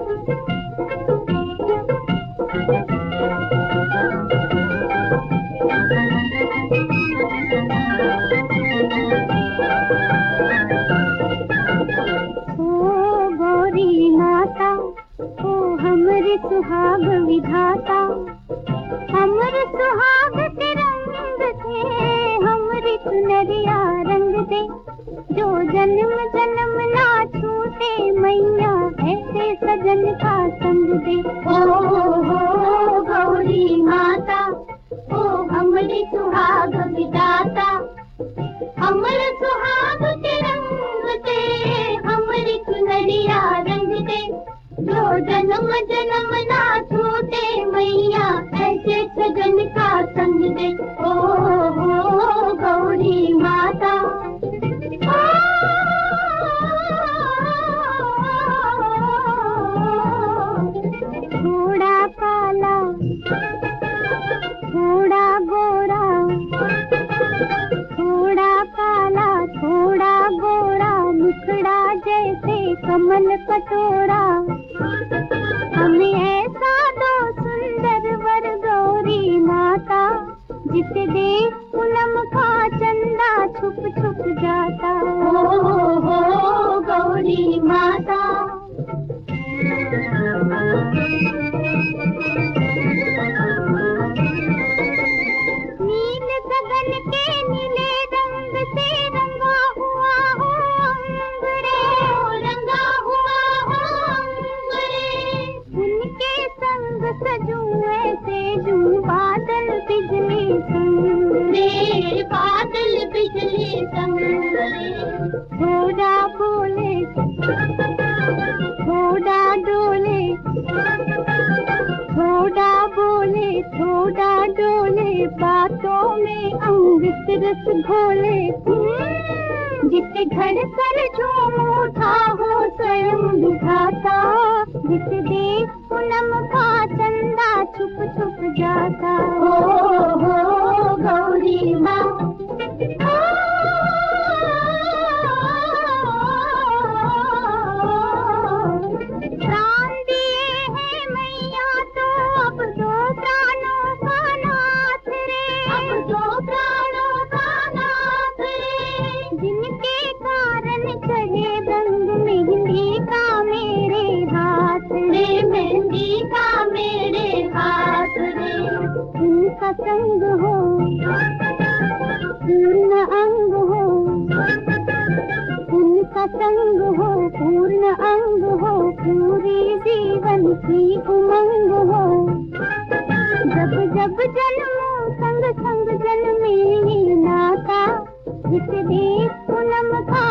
सुहाग विधाता हमर सुहाग के रंग थे, हमरी चुनरिया रंग दे, जो जन्म जन्म ना छूटे मैया ऐसे सजन का संग दे। हो गौरी माता, ओ हमरी सुहाग विधाता, हमर सुहाग के रंग दे, हमरी चुनरिया रंग दे, जो जन्म जन्म ना छूटे मैया ऐसे सजन का संग दे। ओ गौरी माता, थोड़ा काला थोड़ा गोरा, थोड़ा काला थोड़ा गोरा, मुखड़ा जैसे कमल कटोरा, हमें ऐसा दो सुंदर वर गौरी माता, जिसे देख पूनम का चंदा छुप छुप जाता। हो गौरी माता, नील गगन के नीले रंग से रंगा हुआ हो अंबरे, रंगा हुआ हो अंबरे, उनके संग सजूं ऐसे जूं बादल बिजली संग रे, बादल बिजली संग रे। थोड़ा बोले थोड़ा डोले, थोड़ा बोले थोड़ा डोले, बातों में अमृत रस घोले, जिसे घर कर झूम उठा हो स्वयं विधाता, जिसे देख पूनम का चंदा छुप छुप जाता। हो गौरी माँ, प्राण दिए हैं मैया तो अब दो प्राणों का नाथ रे, अब दो प्राणों का नाथ रे, जिनके कारण चढ़े रंग मेहंदी का मेरे हाथ रे, मेहंदी का मेरे हाथ रे। उनका संग हो पूर्ण अंग हो, उनका संग हो पूर्ण अंग हो, पूरी जीवन की उमंग हो, जब जब जन्मो संग संग जन्मे ये नाता, जिसे देख पूनम का